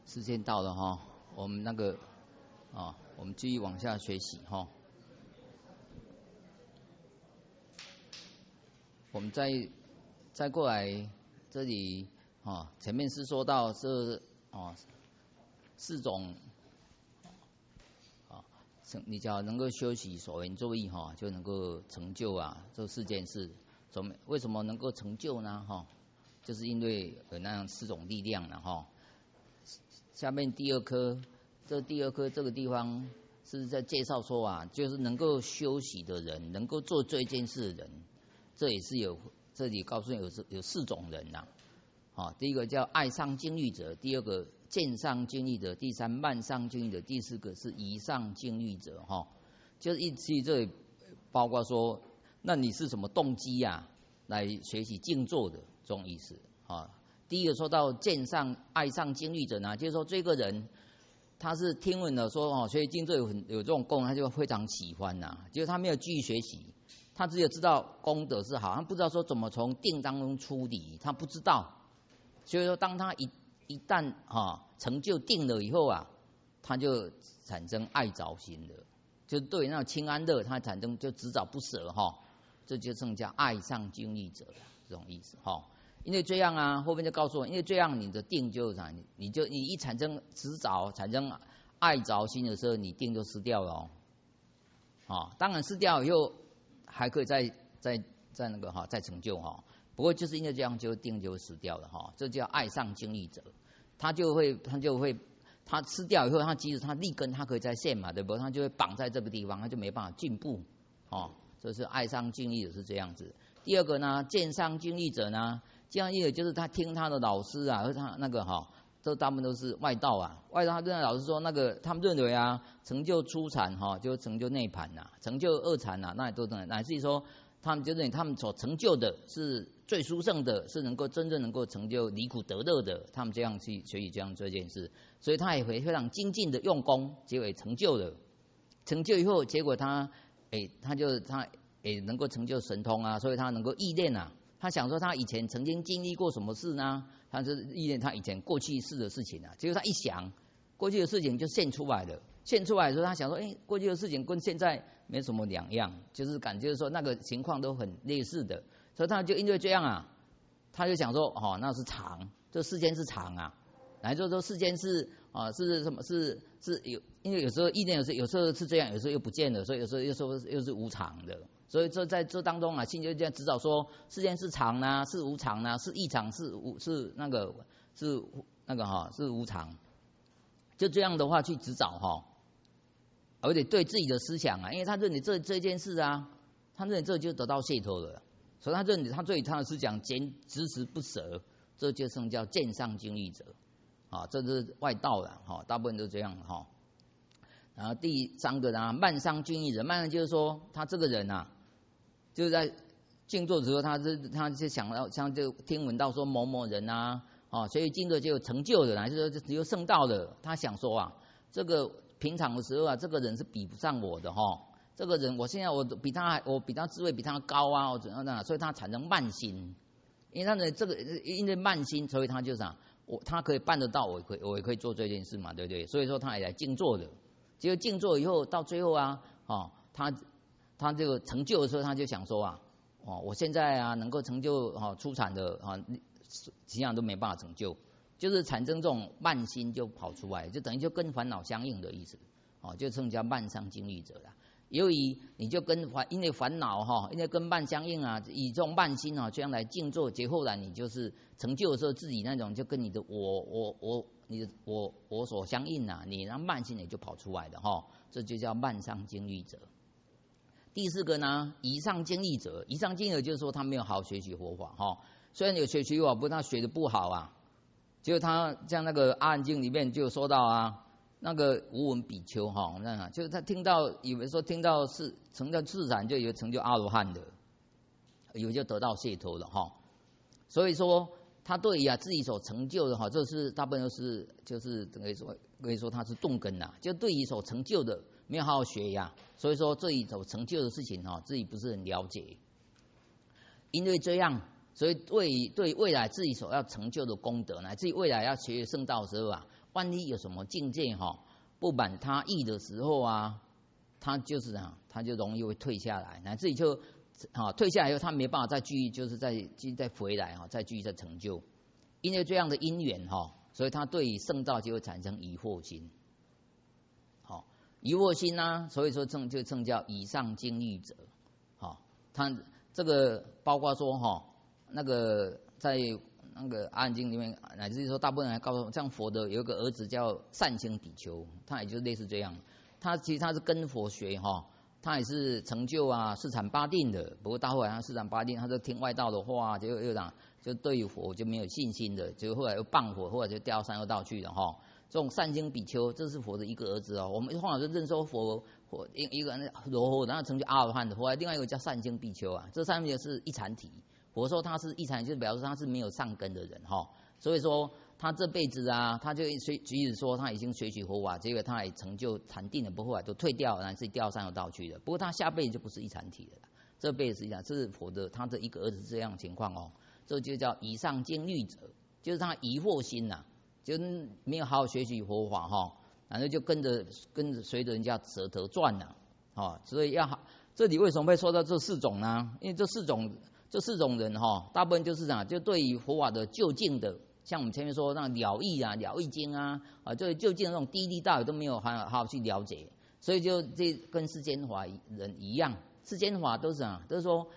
时间到了哈，我们我们继续往下学习哈。我们再过来这里前面是说到这四种你只要能够修习所缘作意就能够成就这4件事。为什么能够成就呢？就是因为有那样4种力量了下面第二科这个地方是在介绍说就是能够修习的人，能够做这件事的人，这也是这里告诉你有4种人第一个叫爱上经律者，第二个见上经律者，第三慢上经律者，第4个是疑上经律者就是一起这里包括说，那你是什么动机来学习静坐的这种意思第一个说到见上爱上经律者呢，就是说这个人他是听闻了说学习静坐有这种功，他就非常喜欢就是他没有继续学习，他只有知道功德是好，他不知道说怎么从定当中出离，他不知道。所以说当他一旦成就定了以后他就产生爱着心了，就对那种清安乐他产生就执着不舍这就称叫爱上经律者这种意思因为这样后面就告诉我，因为这样你的定就你一产生执着产生爱着心的时候，你定就失掉了当然失掉以后还可以再那个再成就不过就是因为这样就定就死掉了这叫爱上经律者，他就会他吃掉以后，他即使他立根他可以再现嘛，对不？他就会绑在这个地方，他就没办法进步这是爱上经律者是这样子。第二个呢，见上经律者呢，这样一个就是他听他的老师和他那个这大部分都是外道外道他跟老师说那个他们认为成就初禅就成就内盘成就二禅那也都乃至于说他们就认为他们所成就的是最殊胜的，是能够真正能够成就离苦得乐的，他们这样去学习这样做一件事，所以他也会非常精进的用功，结果也成就了。成就以后，结果他也能够成就神通所以他能够忆念他想说他以前曾经经历过什么事呢？他就是忆念他以前过去世的事情结果他一想，过去的事情就现出来了。现出来的时候，他想说，过去的事情跟现在没什么两样，就是感觉说那个情况都很类似的，所以他就因为这样他就想说，那是常，这世间是常来说世间是是什么？是有，因为有时候意念有时候是这样，有时候又不见了，所以有时候又是无常的。所以这在这当中心就这样指导说，世间是常是无常是异常，是那个是无常。就这样的话去指导而且对自己的思想因为他认为这件事他认为这就得到解脱了，所以他认为他对他的思想执持不舍，这就称叫见上经律者这是外道了大部分都这样然后第3个呢，慢上经律者，慢就是说他这个人就是在静坐的时候，他就想到像就听闻到说某某人所以静坐就有成就的就是只有圣道的，他想说这个平常的时候这个人是比不上我的这个人我现在我比他智慧比他高怎样的，所以他产生慢心，因为他的这个因为慢心，所以他就他可以办得到，我也可以做这件事嘛，对不对？所以说他也来静坐的，结果静坐以后到最后他这个成就的时候，他就想说我现在能够成就初禅的其他都没办法成就，就是产生这种慢心就跑出来，就等于就跟烦恼相应的意思就称叫慢上经律者了。由于你就因为烦恼因为跟慢相应以这种慢心这样来静坐，结后来你就是成就的时候，自己那种就跟你的我所相应你那慢心也就跑出来的这就叫慢上经律者。第4个呢，疑上经律者，疑上经律者就是说他没有好好学习佛法虽然有学习佛法，不过他学的不好结果他像那个阿含经里面就说到那个无闻比丘就是他以为说听到是成就自然，就以为成就阿罗汉的，以为就得到解脱了所以说他对于自己所成就的这是大部分都是就是可以说他是动根就对于所成就的没有好好学所以说这一所成就的事情自己不是很了解，因为这样，所以对未来自己所要成就的功德乃至于未来要学圣道的时候万一有什么境界不满他意的时候啊，他就是他就容易会退下来，乃至于就退下来以后，他没办法再继续就是再回来再继续再成就。因为这样的因缘所以他对于圣道就会产生疑惑心。疑惑心呢，所以说就称叫以上经欲者。他这个包括说那个在那个阿含经里面，乃至于说大部分人还告诉我，像佛的有一个儿子叫善星比丘，他也就类似这样。他其实他是跟佛学他也是成就四禅八定的。不过到后来他四禅八定，他就听外道的话，就对于佛就没有信心的，就后来又谤佛，后来就掉到三恶道去了这种善星比丘，这是佛的一个儿子我们后来就认说佛一个罗佛，然后成就阿罗汉的，后来另外一个叫善星比丘这三个是一禅体。佛说他是一禅，就表示他是没有上根的人所以说他这辈子他就即使说他已经学习佛法，结果他也成就禅定了，不后来都退掉，然后自己掉三恶道去了。不过他下辈子就不是一禅体了，这辈子是一禅，这是佛的他的一个儿子这样的情况这就叫以上经虑者，就是他疑惑心就是没有好好学习佛法然后就跟着随着人家舌头转所以要好。这里为什么会说到这四种呢？因为这四种人大部分就是就对于佛法的究竟的，像我们前面说那了义了义经就究竟那种低地道理都没有好好去了解，所以就这跟世间法人一样，世间法都是都是说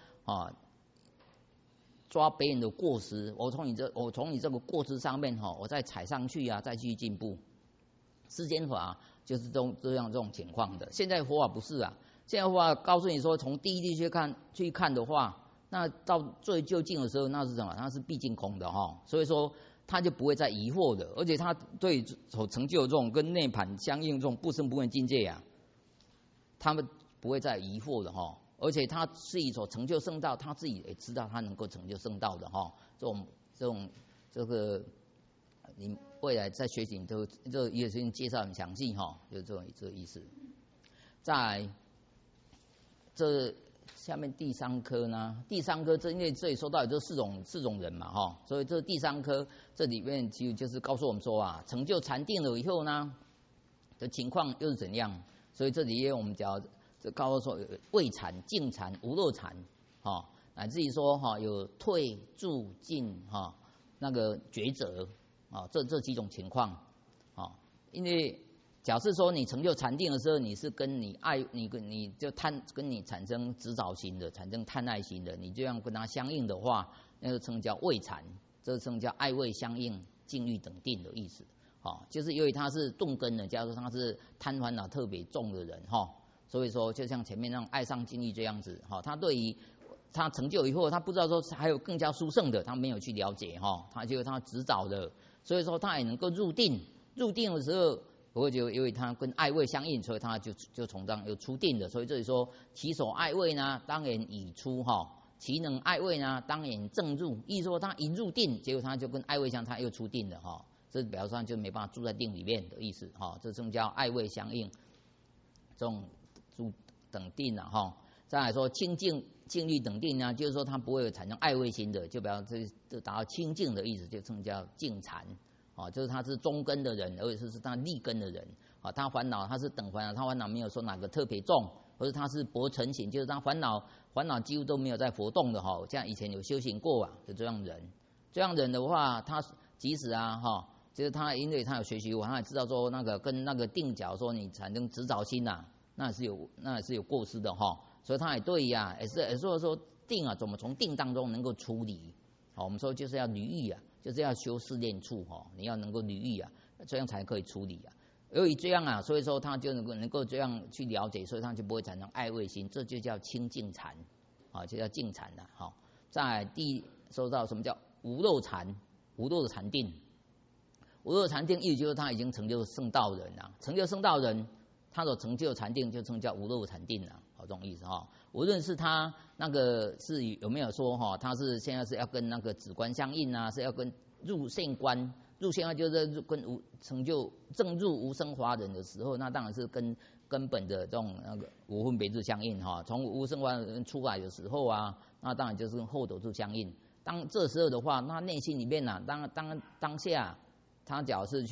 抓别人的过失，我从你这个过失上面我再踩上去再继续进步。世间法就是这样这种情况的。现在佛法不是现在佛法告诉你说，从第一地去看的话，那到最究竟的时候，那是什么？那是毕竟空的所以说他就不会再疑惑的，而且他对所成就的这种跟涅槃相应这种不生不灭境界他们不会再疑惑的而且他自己所成就圣道，他自己也知道他能够成就圣道的这个你未来在学习你都这也是介绍很详细就是这个意思。再来这下面第三科呢，第三科因为这里说到有这四种人嘛所以这第三科这里面其实就是告诉我们说成就禅定了以后呢的情况又是怎样。所以这里我们讲这告诉说有位禅、静禅、无漏禅乃至于说有退住进那个抉择这几种情况因为假设说你成就禅定的时候，你是跟你爱你就跟你产生执着心的，产生贪爱心的，你这样跟他相应的话，那个称叫位禅，这称叫爱位相应、静虑等定的意思就是因为他是钝根的，假如他是贪烦恼特别重的人所以说就像前面那种爱上静虑这样子他对于他成就以后，他不知道说还有更加殊胜的，他没有去了解他就他执着的，所以说他也能够入定的时候，不过就因为他跟爱位相应，所以他就从这样又出定的。所以这里说其所爱位呢，当然已出其能爱位呢，当然正入。意思说他一入定，结果他就跟爱位相，他又出定了这表示上就没办法住在定里面的意思这称叫爱位相应，这种住等定再来说清净静虑等定呢，就是说他不会产生爱位心的，就表示这达到清净的意思，就称叫静禅就是他是中根的人，而且是他立根的人他烦恼他是等烦恼，他烦恼没有说哪个特别重，或者他是薄尘型，就是他烦恼几乎都没有在活动的像以前有修行过就这样人的话，他即使就是他因为他有学习过，他也知道说那个跟那个定角说你产生执着心那也是有过失的所以他也对也是说定怎么从定当中能够出离我们说就是要离欲就是要修四念处你要能够离欲这样才可以处理由于这样所以说他就能够这样去了解，所以他就不会产生爱位心，这就叫清净禅就叫净禅了在说到什么叫无漏禅，无漏的禅定。无漏禅定意思就是他已经成就圣道人成就圣道人，他所成就禅定就称叫无漏禅定这种意思无论是他那个是有没有说他是现在是要跟那个止观相应是要跟入现观就是跟成就正入无生华人的时候，那当然是跟根本的这种那个无分别智相应从无生华人出来的时候那当然就是跟后头智相应。当这时候的话，那内心里面当下他假如是去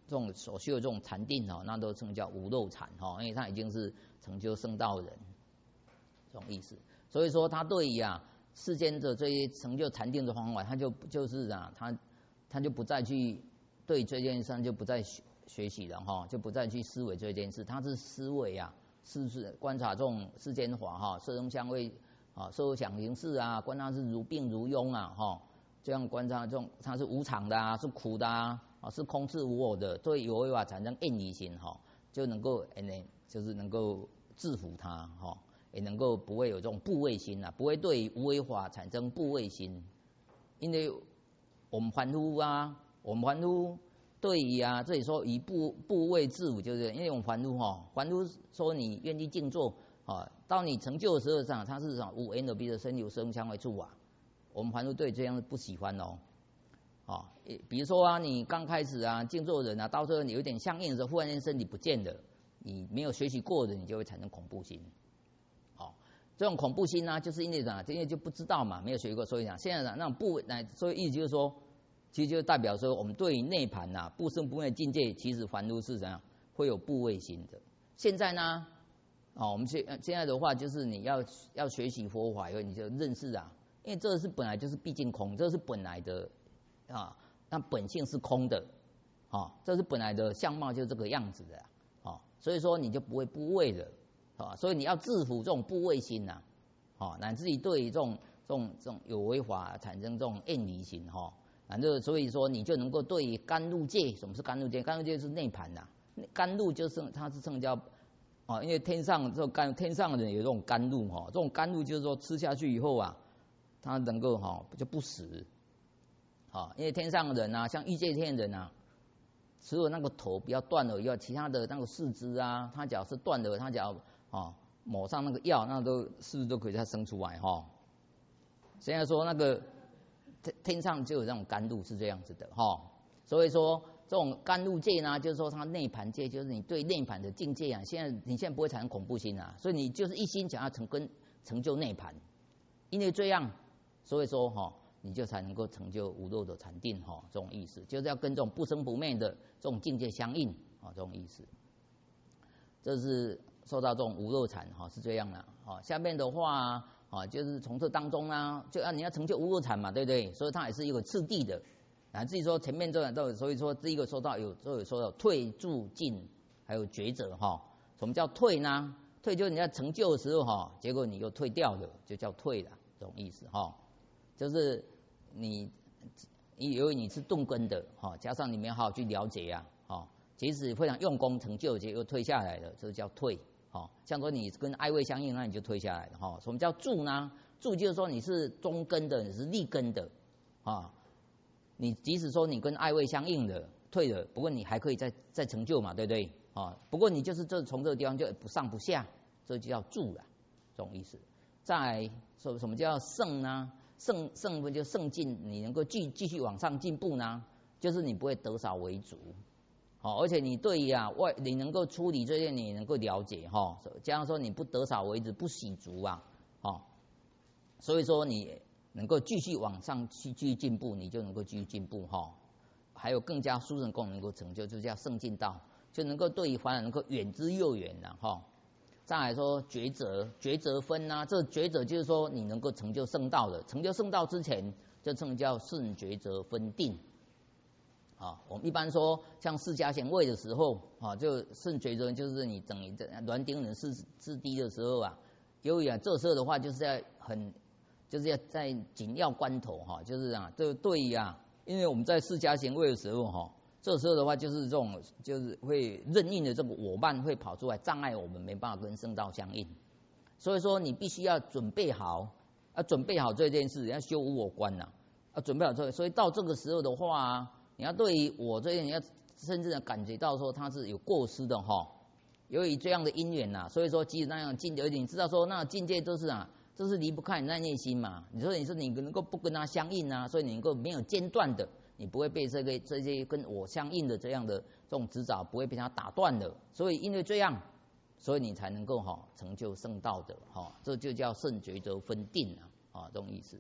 这种所修的这种禅定哦，那都称叫无漏禅哦，因为他已经是成就圣道人这种意思。所以说他对于世间的这些成就禅定的方法，他就是他就不再去对这件事就不再学习了哈，就不再去思维这件事，他是思维是不是观察这种世间法哈，色声香味受想行识观察是如病如庸哈，这样观察这种它是无常的是苦的是空是无我的，对有为法产生厌离心哈，就能够就是能够制服它哈，也能够不会有这种怖畏心不会对无为法产生怖畏心，因为我们凡夫对于这里说以怖畏自辅，就是因为我们凡夫说你愿意静坐到你成就的时候上，它是无眼耳鼻舌身有色声香味触我们凡夫对这样不喜欢比如说你刚开始静坐的人到时候你有点相应的时候，忽然间身体不见了，你没有学习过的，你就会产生恐怖心。这种恐怖心就是因为因为就不知道嘛，没有学过，所以现在那种所以意思就是说，其实就代表说我们对于内盘不生不灭的境界，其实凡夫是怎样会有怖畏心的。现在呢，我们现在的话就是你要学习佛法以后，你就认识因为这是本来就是毕竟空，这是本来的那本性是空的这是本来的相貌就是这个样子的所以说你就不会怖畏了所以你要制服这种怖畏心乃至于对于这种有为法产生这种厌离心所以说你就能够对于甘露界，什么是甘露界？甘露界是内盘甘露就是它是称叫因为天上天上的人有这种甘露这种甘露就是说吃下去以后它能够就不死因为天上的人像欲界天人只有那个头比较断了以外，其他的那个四肢他只要是断了，他只要抹上那个药，那是不是都可以再生出来现在说那个天上就有这种甘露是这样子的所以说这种甘露界呢，就是说它内盘界，就是你对内盘的境界你现在不会产生恐怖心所以你就是一心想要成就内盘，因为这样，所以说你就才能够成就无漏的禅定这种意思，就是要跟这种不生不灭的这种境界相应这种意思。这是受到这种无漏禅是这样的下面的话就是从这当中就你要成就无漏禅嘛，对不对？所以它也是一个次第的至于说前面这都所以说第一个说到有说到退住进还有抉择什么叫退呢？退就是你在成就的时候结果你又退掉了，就叫退了这种意思就是你由于你是钝根的加上你没有好好去了解即使非常用功成就，结果又退下来了，这叫退像说你跟爱味相应，那你就退下来了什么叫住呢？住就是说你是中根的，你是立根的你即使说你跟爱味相应的退了，不过你还可以再成就嘛，对不对不过你就是从这个地方就不上不下，这就叫住了这种意思。再说什么叫胜呢？胜不就胜进，你能够继续往上进步呢？就是你不会得少为足而且你对于你能够处理这些，你能够了解加上说你不得少为足，不喜足所以说你能够继续往上继续进步，你就能够继续进步还有更加殊胜功能够成就，就叫胜进道，就能够对于烦恼能够远之又远再来说抉择分这抉择就是说你能够成就圣道的，成就圣道之前就称叫顺抉择分定我们一般说像释迦贤位的时候就顺抉择，就是你等于煖顶人自低的时候由于这时候的话就是要在紧要关头就是这对于因为我们在释迦贤位的时候这时候的话就是这种就是会任意的这个我慢会跑出来障碍我们，没办法跟圣道相应，所以说你必须要准备好准备好这件事，要修无我观准备好这个，所以到这个时候的话你要对于我这些，你要甚至感觉到说它是有过失的由于这样的因缘所以说即使那样境界，你知道说那境界都是这是离不开你那内心嘛。你说你能够不跟它相应所以你能够没有间断的，你不会被这些跟我相应的这样的这种执掌不会被它打断的。所以因为这样，所以你才能够成就圣道的这就叫圣抉择分定这种意思。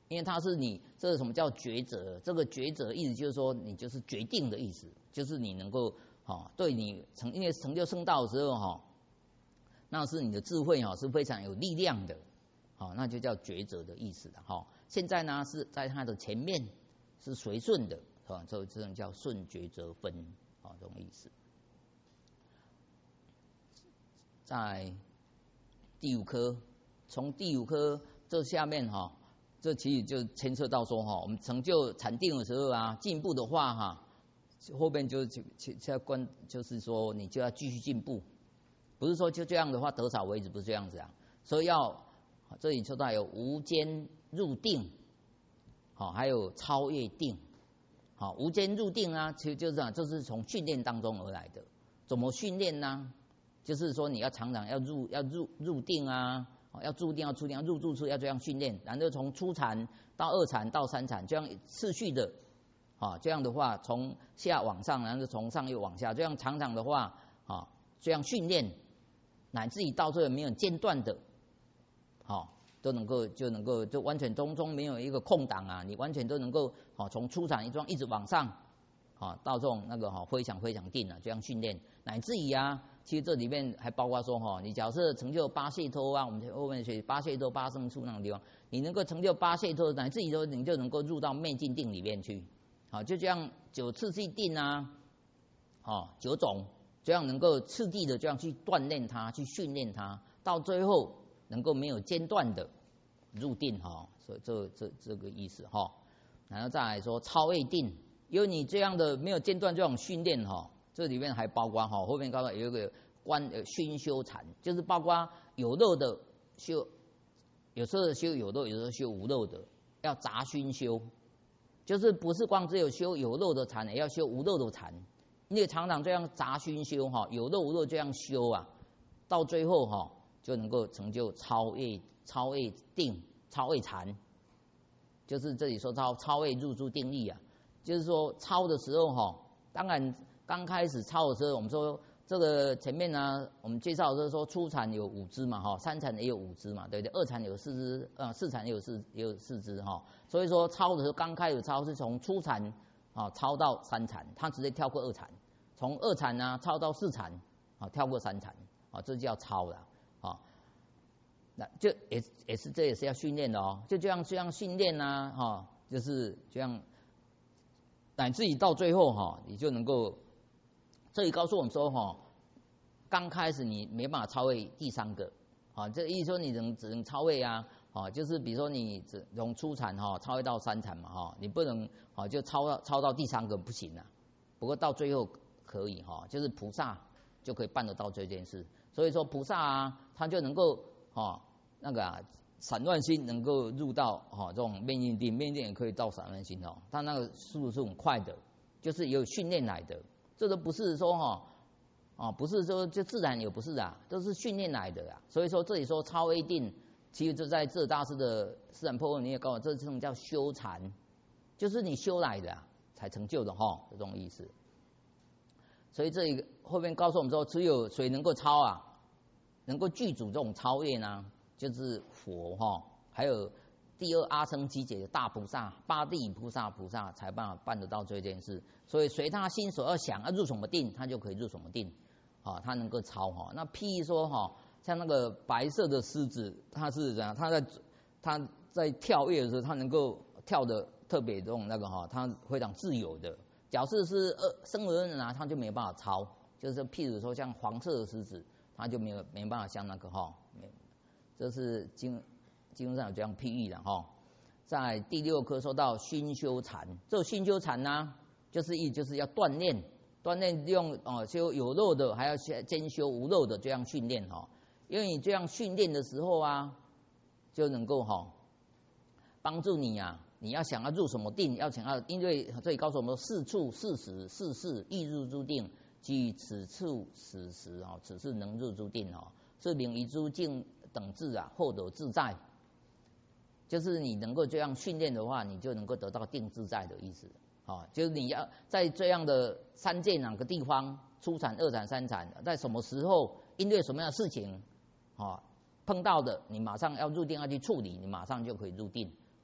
因为它是你这个什么叫抉择？这个抉择意思就是说你就是决定的意思，就是你能够对你因为成就圣道的时候那是你的智慧是非常有力量的，那就叫抉择的意思了现在呢是在它的前面是随顺的这种叫顺抉择分这种意思。在第5科，从第5科这下面这其实就牵涉到说我们成就禅定的时候进步的话后边就是说你就要继续进步，不是说就这样的话得少为止，不是这样子所以这里说到有无间入定，还有超越定。无间入定其实就是这是从训练当中而来的。怎么训练呢？就是说你要常常要入定要入定要出定，要入出要这样训练，然后从初禅到2禅到3禅，这样次序的这样的话从下往上，然后从上又往下，这样常常的话这样训练，乃至于到最后没有间断的都能够就完全中没有一个空档你完全都能够从初禅一直往上到这种那个非常非常定这样训练，乃至于其实这里面还包括说你假设成就8解脱我们后面学8解脱8胜处那种地方，你能够成就8解脱，乃至于说你就能够入到昧境定里面去就这样9次第定9种这样能够次第的这样去锻炼它，去训练它，到最后能够没有间断的入定所以这个意思然后再来说超越定，因为你这样的没有间断这种训练这里面还包括后面刚刚有一个熏修禅，就是包括有肉的修，有时候修有肉，有时候修无肉的，要杂熏修，就是不是光只有修有肉的禅，也要修无肉的禅，因为常常这样杂熏修有肉无肉这样修到最后就能够成就超越定、超越禅，就是这里说超越入住定力就是说超的时候当然刚开始超的时候，我们说这个前面我们介绍的时候说初禅有5支嘛3禅也有5支嘛，对不对？2禅有4支，4禅也有4支所以说超的时候刚开始超是从初禅超到3禅，他直接跳过2禅，从2禅超到4禅跳过3禅这叫超了那就这也是要训练的就这样训练就是这样，乃至于到最后你就能够，这里告诉我们说刚开始你没办法超越第3个这意思说你只能超越就是比如说你只从初禅超越到3禅嘛你不能就超到第3个不行不过到最后可以就是菩萨就可以办得到这件事，所以说菩萨他就能够那个散乱心能够入到这种灭尽定，灭尽定也可以到散乱心他那个速度是很快的，就是有训练来的，这都不是说不是说就自然，也不是都是训练来的所以说这里说超越定，其实就在智大师的四禅破问你也告诉我，这种叫修禅，就是你修来的才成就的这种意思。所以这里后面告诉我们说，只有谁能够超能够具足这种超越呢？就是佛还有第2阿僧祇劫的大菩萨、八地菩萨才办法办得到这件事。所以随他心所要想要入什么定，他就可以入什么定他能够超那譬如说像那个白色的狮子，它是怎样？它在跳跃的时候，它能够跳得特别这种那个它非常自由的。假设是生而人它就没有办法超，就是譬如说像黄色的狮子，它就没办法像那个这是经上有这样譬喻的在第6科说到熏修禅，这个熏修禅就是要锻炼用修有肉的，还要兼修无肉的这样训练因为你这样训练的时候就能够帮助你你要想要入什么定，因为这里告诉我们4处4时4事亦入诸定，即此处此时此事能入诸定是名于诸境等至获得自在，就是你能够这样训练的话，你就能够得到定自在的意思就是你要在这样的3界哪个地方，初禅、2禅、3禅，在什么时候，因为什么样的事情碰到的，你马上要入定要去处理，你马上就可以入定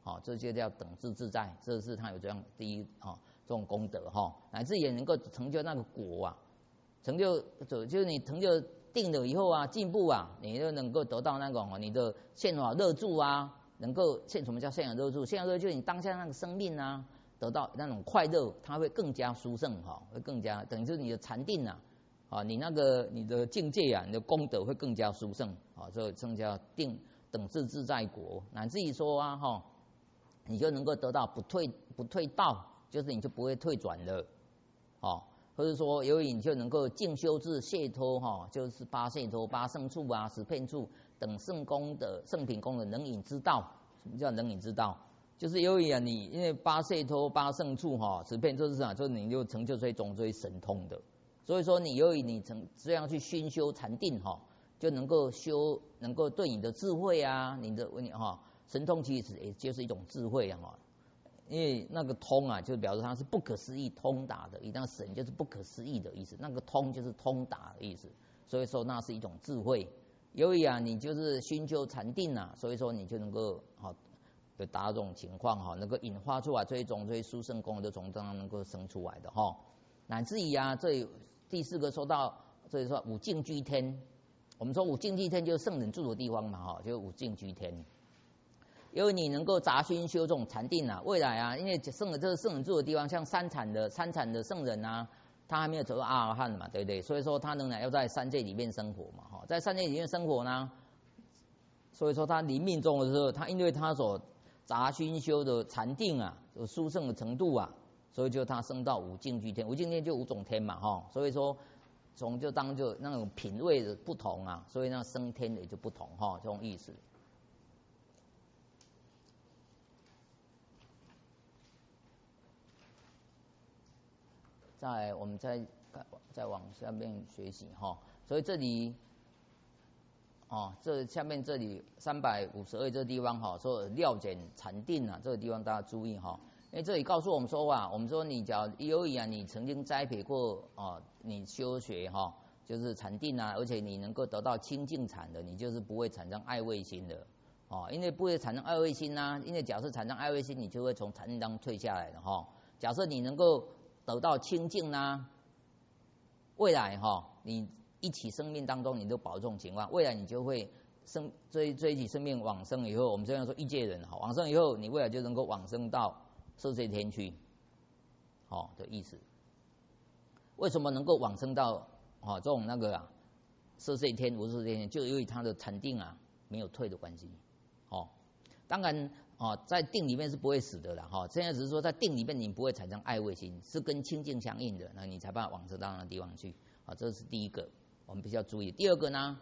好，这就叫等至自在，这是他有这样第一这种功德哈，乃至也能够成就那个果啊，成就就是你成就定了以后啊，进步啊，你就能够得到那种你的现法乐住啊，能够什么叫现法乐住？现法乐就是你当下那个生命啊，得到那种快乐，它会更加殊胜哈，会更加等于是你的禅定啊，你的境界啊，你的功德会更加殊胜啊，这称叫定等至自在果，乃至于说啊哈，你就能够得到不退道，就是你就不会退转了，或者说由于你就能够静修至解脱就是八解脱、八圣处啊、十片处等圣功的圣品功的能引之道。什么叫能引之道？就是由于你因为八解脱、八圣处十片处是啥？就是你就成就这种神通的。所以说你由于你这样去熏修禅定就能够对你的智慧啊，你的神通其实也就是一种智慧因为那个通啊，就表示它是不可思议通达的，一旦神就是不可思议的意思，那个通就是通达的意思，所以说那是一种智慧。由于你就是熏修禅定啊，所以说你就能够有达到这种情况能够引发出来这一种殊胜功德从中能够生出来的乃至于这第四个说到，所以说五境居天，我们说五境居天就是圣人住的地方嘛就是五境居天。因为你能够杂熏修这种禅定啊，未来因为这是圣人住的地方，像三产的圣人啊，他还没有走到阿罗汉嘛，对不对？所以说他仍然要在三界里面生活嘛，在三界里面生活呢，所以说他临命终的时候，他因为他所杂熏修的禅定啊，有殊胜的程度啊，所以就他升到五境居天，五境天就五种天嘛所以说就那种品位的不同啊，所以那升天也就不同这种意思。我们再往下面学习所以这里这下面这里352这地方说料简禅定啊，这个地方大家注意因为这里告诉我们说我们说你假如由于你曾经栽培过你修学就是禅定啊，而且你能够得到清净禅的，你就是不会产生爱畏心的因为不会产生爱畏心因为假设产生爱畏心，你就会从禅定当中退下来的假设你能够得到清净未来你一起生命当中你都保这种情况，未来你就会这一起生命往生以后，我们这样说欲界人往生以后，你未来就能够往生到色界天去的意思。为什么能够往生到这种色界天、无色界天，就由于他的禅定没有退的关系当然在定里面是不会死的啦现在只是说在定里面你不会产生爱畏心，是跟清净相应的，那你才办法往生到那个地方去这是第一个我们必须要注意。第二个呢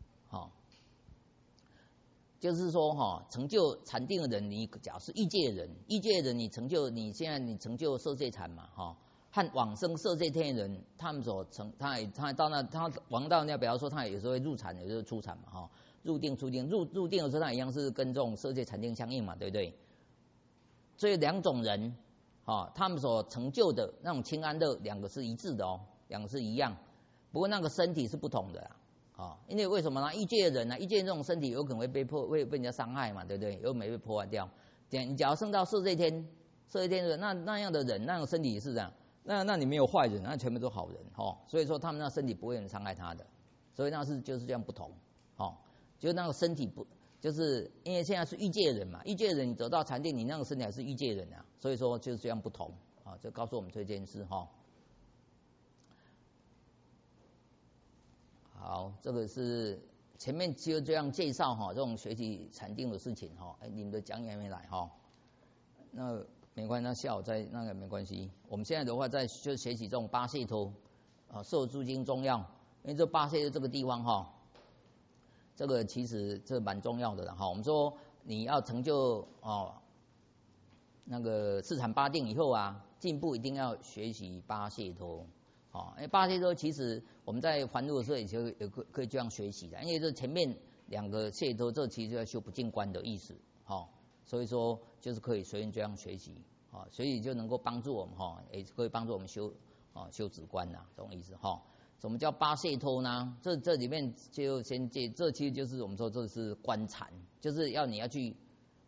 就是说成就禅定的人，你假如是欲界人你现在你成就色界禅嘛和往生色界天的人，他们所成他到那他往到那，比方说他有时候会入禅，有时候出禅嘛入定出定，入定的时候他一样是跟这种色界禅定相应嘛，对不对？所以两种人他们所成就的那种清安乐两个是一致的两个是一样，不过那个身体是不同的因为为什么呢？欲界的人欲界这种身体有可能会被人家伤害嘛，对不对？有没被破坏掉？你假如升到色界天的人，那样的人，那种身体是这样，那你没有坏人，那全部都好人所以说他们那身体不会有人伤害他的，所以那是就是这样不同就是那个身体不，就是因为现在是欲界人嘛，欲界人你得到禅定，你那个身体还是欲界人所以说就是这样不同就告诉我们这件事好，这个是前面就这样介绍这种学习禅定的事情你们的讲义还没来那没关系，那下午再那个没关系。我们现在的话就学习这种八解脱受诸经中要，因为这八解脱这个地方这个其实这蛮重要的我们说你要成就那个四禅八定以后进步一定要学习八解脱因为八解脱其实我们在凡夫的时候也可以这样学习的，因为这前面两个解脱，这其实就要修不净观的意思所以说就是可以随便这样学习所以就能够帮助我们也可以帮助我们修止观这种意思什么叫八解脱呢？这里面就先这其实就是我们说这是观禅，就是你要去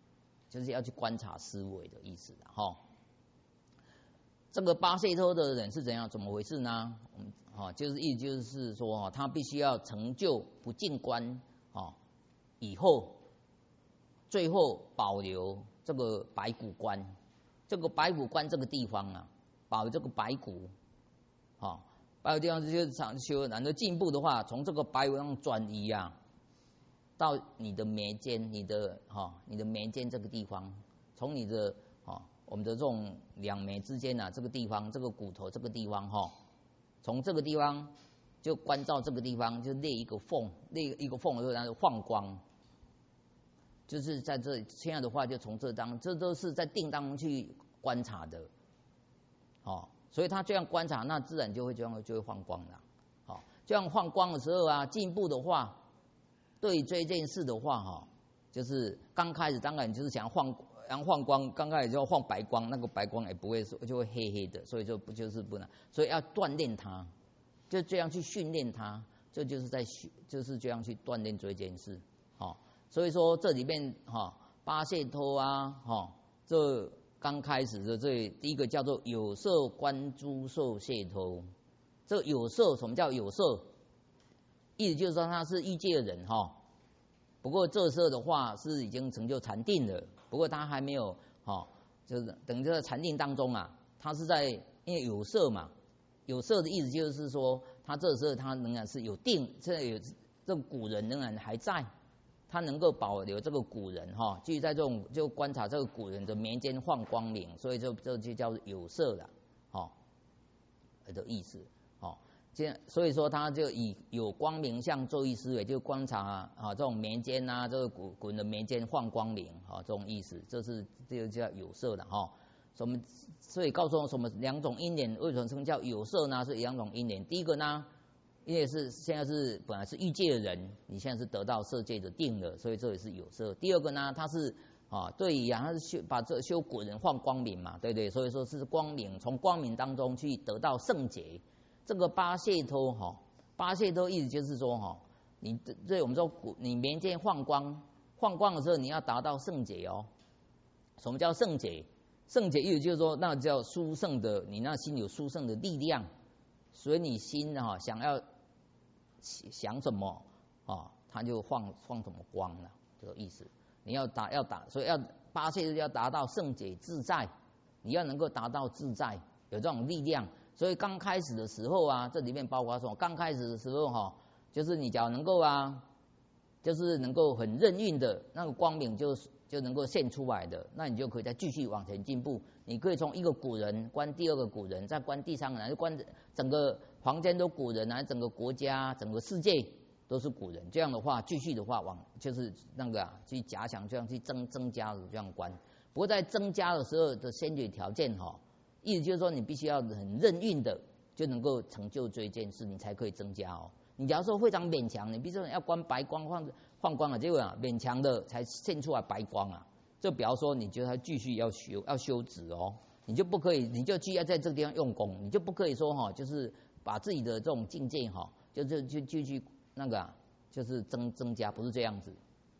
就是要去观察思维的意思的哈。这个八解脱的人是怎样？怎么回事呢？就是意思就是说他必须要成就不净观以后，最后保留这个白骨观。这个白骨观这个地方啊，保留这个白骨，白骨地方就是常修，然后进步的话，从这个白骨上转移啊，到你的眉间，你的眉间这个地方，从你的我们的这种两眉之间啊，这个地方，这个骨头这个地方从这个地方就关照这个地方，就裂一个缝，然后放光。就是在这现在的话，就从这都是在定当中去观察的，所以他这样观察，那自然就会放光了，这样放光的时候啊，进步的话，对这件事的话就是刚开始当然就是想要放光，刚开始就要放白光，那个白光也不会说就会黑黑的，所以就不能，所以要锻炼它，就这样去训练它，这就是就是这样去锻炼这件事，所以说这里面八解脱啊，这刚开始的第一个叫做有色观诸受解脱。这有色什么叫有色？意思就是说他是欲界的人不过这色的话是已经成就禅定了，不过他还没有就是等于在禅定当中啊，他是在因为有色嘛，有色的意思就是说他这时候他仍然是有定，这个古人仍然还在。他能够保留这个古人继续在这种就观察这个古人的眉间放光明，所以这就叫做有色了的意思所以说他就以有光明相作意思维，就观察这种眉间啊，这个古人的眉间放光明这种意思，这就叫有色的所以告诉我什么两种因缘为什么称叫有色呢？是两种因缘，第一个呢，因为现在是本来是欲界的人，你现在是得到色界的定了，所以这也是有色。第二个呢，他是对于他是把这修古人放光明嘛，对不对？所以说是光明，从光明当中去得到圣洁。这个八解脱八解脱意思就是说我们说你眉间放光的时候，你要达到圣洁什么叫圣洁？圣洁意思就是说那叫殊胜的，你那心有殊胜的力量，所以你心想要想什么它就放什么光了，这个意思。你要打，所以八解要达到圣洁自在，你要能够达到自在，有这种力量。所以刚开始的时候啊，这里面包括说，刚开始的时候就是你只要能够就是能够很任运的那个光明就能够现出来的，那你就可以再继续往前进步。你可以从一个古人观第二个古人，再观第三个人，就观整个房间都古人，整个国家、整个世界都是古人。这样的话，继续的话就是那个去假想，这样去增加的这样观。不过在增加的时候的先决条件意思就是说你必须要很任运的就能够成就这一件事，你才可以增加你假如说非常勉强，你比如说要观白光放光结果勉强的才现出来白光就比方说你就要继续要修止你就不可以，你就继续要在这个地方用功，你就不可以说就是把自己的这种境界就继续那个就是增加，不是这样子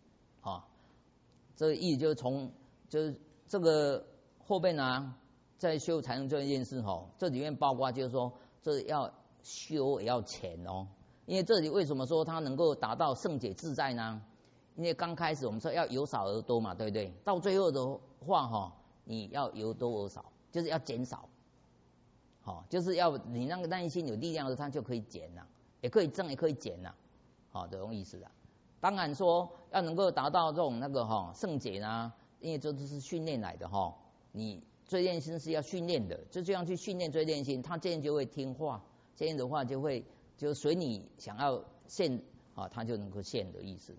这个意思就是这个后边在修才能做一件事这里面包括就是说这要修也要钱因为这里为什么说它能够达到圣洁自在呢？因为刚开始我们说要由少而多嘛，对不对？到最后的话你要由多而少，就是要减少就是要你那个内心有力量的它就可以减也可以增也可以减这种意思当然说要能够达到这种那个圣洁呢，因为这都是训练来的你追恋心是要训练的，就这样去训练追恋心，他这样就会听话，这样的话就随你想要现他就能够现的意思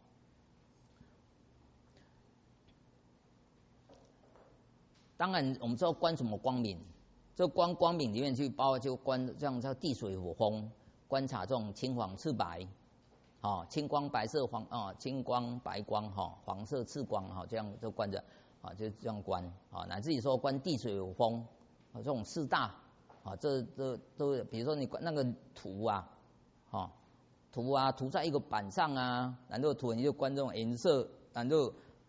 当然我们知道观什么光明，这光明里面去包括就观这样叫地水火风，观察这种青黄赤白青光白色青光白光黄色赤光这样就观着就这样观乃至于说观地水火风这种四大这都比如说你观那个图涂在一个板上然后涂你就观这种颜色，然后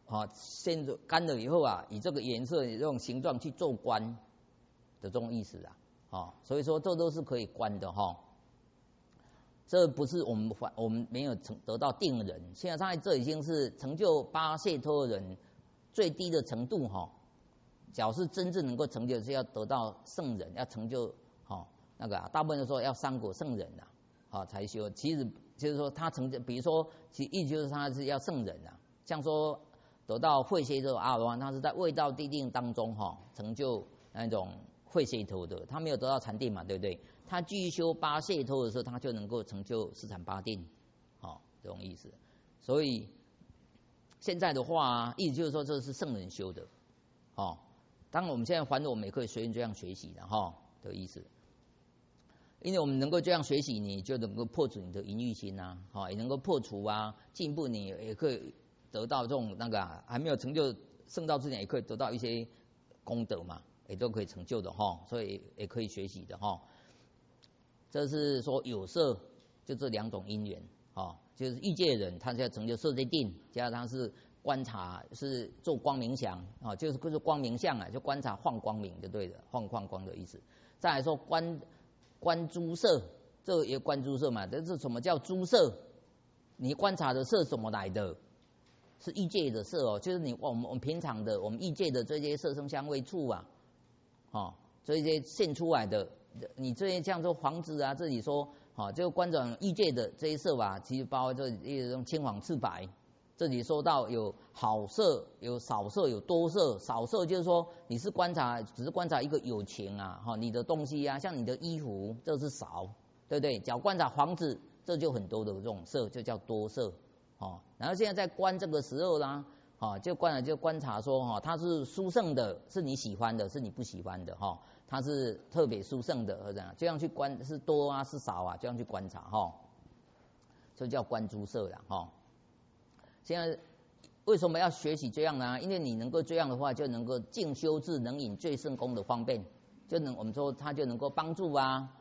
现干了以后啊，以这个颜色、这种形状去做观的这种意思啊，所以说这都是可以观的哈。这不是我们没有得到定人，现在这已经是成就八解脱的人最低的程度哈。假如是真正能够成就，是要得到圣人，要成就那个大部分都说要三果圣人才修。其实就是说他成就，比如说其意思就是他是要圣人像说得到慧解脱阿罗汉，他是在未到地定当中成就那种慧解脱的，他没有得到禅定嘛，对不对？他继续修八解脱的时候，他就能够成就四禅八定，这种意思。所以现在的话，意思就是说这是圣人修的，当然我们现在凡人我们也可以随缘这样学习的意思。因为我们能够这样学习，你就能够破除你的淫欲心也能够破除进步，你也可以得到这种还没有成就圣道之前，也可以得到一些功德嘛，也都可以成就的所以也可以学习的这是说有色，就这两种因缘就是欲界人，他要成就色界定，加上他是观察，是做光明想就是光明相就观察幻光明就对了，幻光的意思。再来说观诸色，这也观诸色嘛，这是什么叫诸色？你观察的色怎么来的？是欲界的色就是我们平常的我们欲界的这些色声香味触这些现出来的，你这些像说房子这里说就观察欲界的这些色其实包括这一种青黄赤白。这里说到有好色、有少色、有多色。少色就是说你是只是观察一个有情你的东西像你的衣服，这是少，对不对？只要观察房子，这就很多的这种色，就叫多色然后现在在观这个时候啦就观察说它是殊胜的，是你喜欢的，是你不喜欢的它是特别殊胜的，或者这样去观是多是少这样去观察这叫观诸色现在为什么要学习这样呢？因为你能够这样的话，就能够静修智能引最胜功的方便，我们说它就能够帮助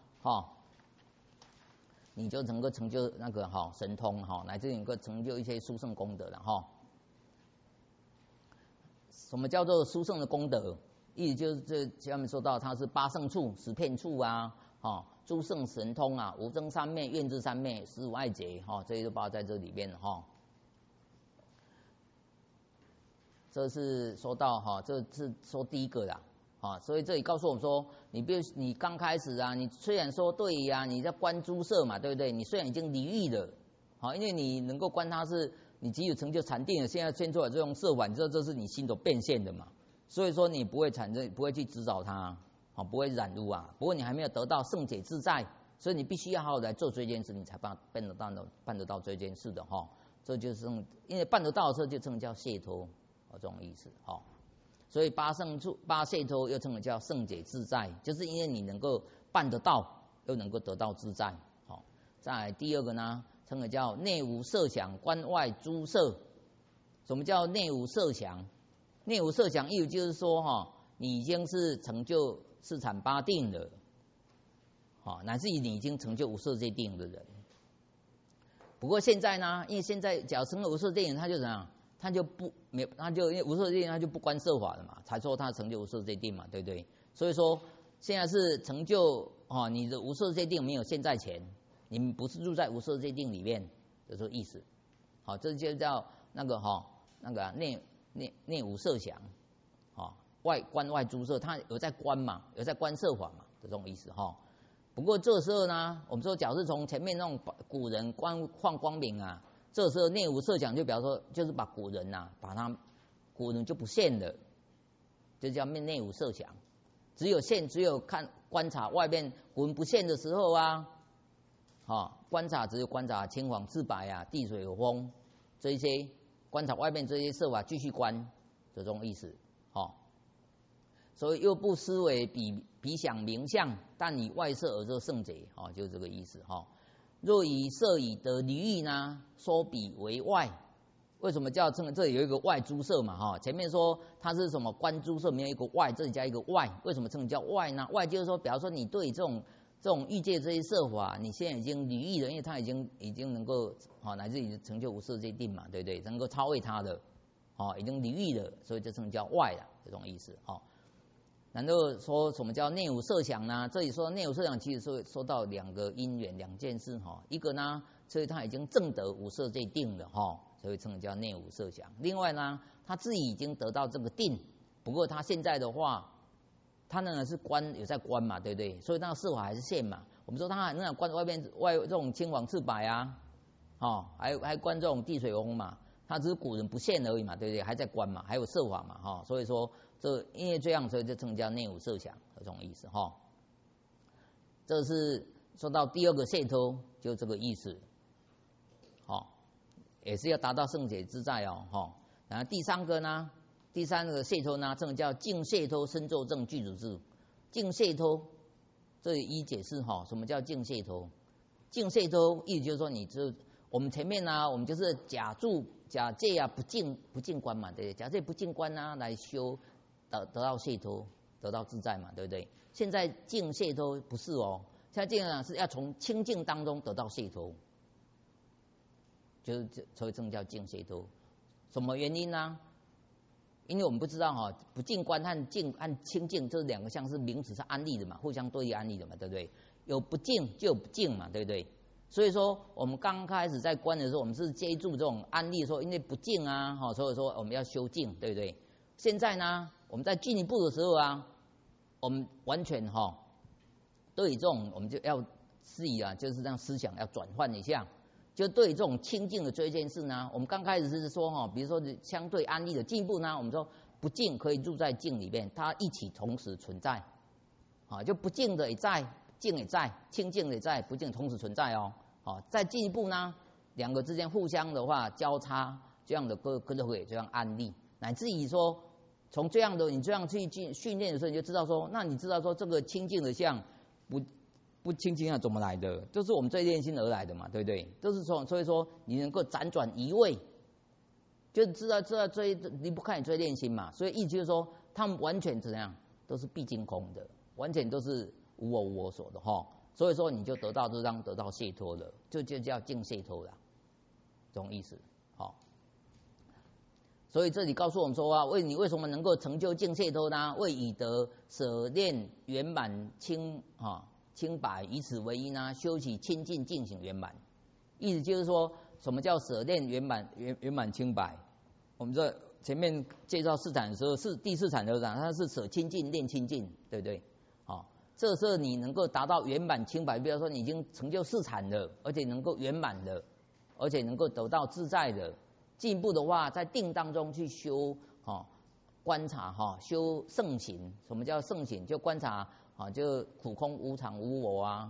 你就能够成就那个神通乃至能够成就一些殊胜功德了什么叫做殊胜的功德？意思就是这下面说到它是八圣处、十片处诸圣神通无争三昧、愿智三昧、15爱劫这些都包在这里面这是说到这是说第一个啦所以这里告诉我们说，你刚开始你虽然说对你在观诸色嘛，对不对？你虽然已经离欲了因为你能够观它是你只有成就禅定了，现在现出来这种色法，你知道这是你心所变现的嘛，所以说你不会产生，不会去执着它不会染污不过你还没有得到圣解自在，所以你必须要好好来做这件事，你才办得到这件事的这就是因为办得到的时候就称叫解脱这种意思所以八解脱又称为叫圣解自在，就是因为你能够办得到，又能够得到自在再来第二个呢，称为叫内无色想，观外诸色。什么叫内无色想？内无色想意思就是说你已经是成就四禅八定了乃至于你已经成就无色界定的人。不过现在呢，因为现在假如成了无色界定，他就怎样？他就因为无色界定，他就不观色法了嘛，才说他成就无色界定嘛，对不对？所以说现在是成就你的无色界定没有现在前，你们不是住在无色界定里面的这个意思。这就叫那个内无色想观外诸色，他有在观嘛，有在观色法嘛的这种意思不过这时候呢，我们说假如是从前面那种古人幻光明这时候内无色想就表示说，就是把古人古人就不现了，就叫内无色想。只有观察外面古人不现的时候只有观察青黄赤白地水火风这一些，观察外面这些色法继续观这种意思所以又不思维彼想名相，但以外色而作圣解就是这个意思若以色以得离欲呢，说彼为外。为什么叫这里有一个外诸色嘛前面说它是什么观诸色，没有一个外，这里加一个外，为什么称叫外呢？外就是说，比方说你对这种欲界这些色法，你现在已经离欲了，因为它已经能够乃至于成就无色界定嘛，对不对？能够超越它的已经离欲了，所以这称叫外了，这种意思然后说什么叫内无色想呢？这里说内无色想，其实说到两个因缘，两件事一个呢，所以他已经证得无色界定了所以称叫内无色想。另外呢，他自己已经得到这个定，不过他现在的话，他呢是观有在观嘛，对不对？所以那个色法还是现嘛。我们说他那观外这种青黄赤白啊，还观这种地水风嘛，他只是古人不现而已嘛，对不对？还在观嘛，还有色法嘛，所以说这因为这样，所以就称叫内无色想这种意思这是说到第二个解脱，就这个意思，也是要达到圣解自在然后第三个呢，第三个解脱呢，这个叫净解脱身作证具足智。净解脱，这里一解释什么叫净解脱？净解脱意思就是说，我们前面呢，我们就是假借不净观嘛，对不对？假借不净观来修得到解脱，得到自在嘛，对不对？现在净解脱不是现在净呢是要从清净当中得到解脱，所以这叫净解脱。什么原因呢？因为我们不知道不净观和清净这两个像是名词，是安立的嘛，互相对立安立的嘛，对不对？有不净就有不净嘛，对不对？所以说我们刚开始在观的时候，我们是接住这种安立说，因为不净所以说我们要修净，对不对？现在呢，我们在进一步的时候我们完全对这种我们就要是就是让思想要转换一下。就对这种清净的这一件事呢，我们刚开始是说比如说相对安立的进一步呢，我们说不净可以入在净里面，它一起同时存在，就不净的也在，净也在，清净也在，不净同时存在再进一步呢，两个之间互相的话交叉，这样的跟着会这样安立，乃至于说从这样的你这样去训练的时候，你就知道说，那你知道说这个清净的相不清净怎么来的？都是我们这练心而来的嘛，对不对？都是说，所以说你能够辗转一味，就知道离不开你这练心嘛。所以意思就是说，他们完全怎样，都是毕竟空的，完全都是无我所的所以说你就得到解脱了，就叫净解脱了，这种意思所以这里告诉我们说为什么能够成就净解脱呢？为以得舍念圆满清白，以此为因修习清净净行圆满。意思就是说，什么叫舍念圆满清白？我们这前面介绍四禅的时候，是第四禅的时候，它是舍清净念清净，对不对？这时候你能够达到圆满清白，比如说你已经成就四禅了，而且能够圆满的，而且能够得到自在的。进一步的话，在定当中去修观察修圣行。什么叫圣行？就观察就苦空无常无我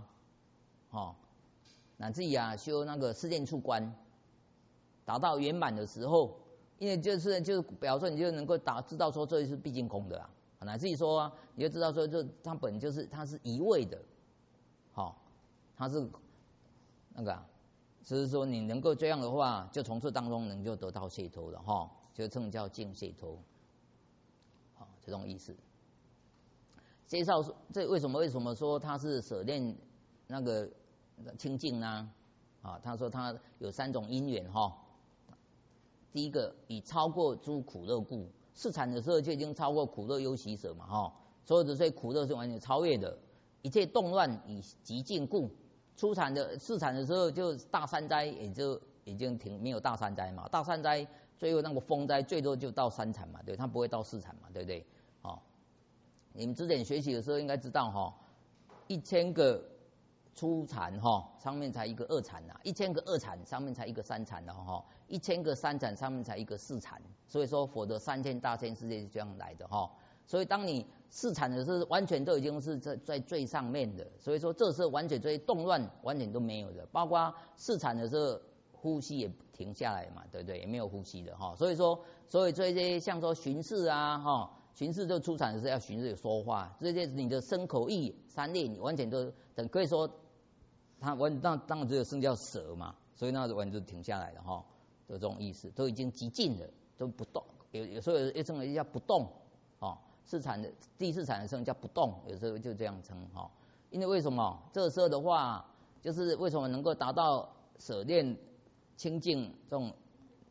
乃至于修那个四念处观，达到圆满的时候，因为就是表示你就能够知道说这是毕竟空的乃至于说你就知道说它本就是它是一味的，它是那个只是说你能够这样的话，就从这当中能够得到解脱了就称叫净解脱，这种意思。介绍这为什么说他是舍念那个清净呢？他说他有三种因缘第一个以超过诸苦乐故，四禅的时候就已经超过苦乐忧喜舍嘛所有的这些苦乐是完全超越的，一切动乱以极尽故。四禅的时候就大三灾也就已经没有大三灾嘛，大三灾最后那个风灾最多就到三禅嘛，对，它不会到四禅嘛，对不对？你们之前学习的时候应该知道1000个初禅上面才一个二禅，1000个二禅上面才一个三禅1000个三禅上面才一个四禅，所以说佛的3000大千世界是这样来的所以当你四禅的时候，完全都已经是在最上面的，所以说这时候完全这些动乱完全都没有的，包括四禅的时候呼吸也停下来嘛，对不对？也没有呼吸的所以这些像说巡视巡视就出禅的是要巡视说话，这些你的身口意三业你完全都可以说，它当然只有剩叫舍嘛，所以那完全就停下来了就这种意思，都已经极尽了，都不动。有时候也称为叫不动第四禅的时候叫不动，有时候就这样称因为什么？这时候的话，就是为什么能够达到舍念清净这种